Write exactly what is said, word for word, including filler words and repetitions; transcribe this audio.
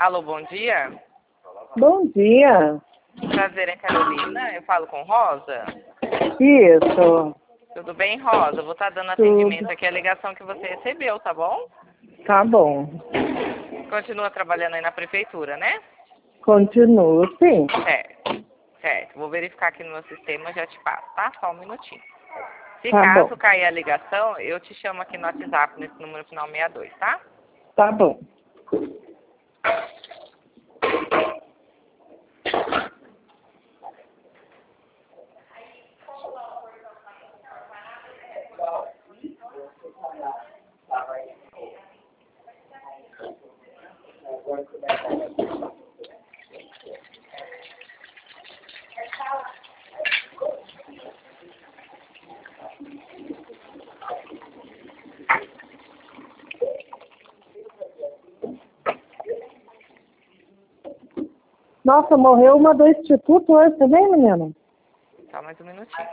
Alô, bom dia. Bom dia. Prazer, é Carolina. Eu falo com Rosa. Isso. Tudo bem, Rosa? Vou estar dando Tudo. atendimento aqui à ligação que você recebeu, tá bom? Tá bom. Continua trabalhando aí na prefeitura, né? Continuo, sim. Certo. Certo. Vou verificar aqui no meu sistema e já te passo, tá? Só um minutinho. Se Tá caso bom. cair a ligação, eu te chamo aqui no WhatsApp, nesse número final sessenta e dois, tá? Tá bom. Nossa, morreu uma do instituto hoje também, menina? Só mais um minutinho.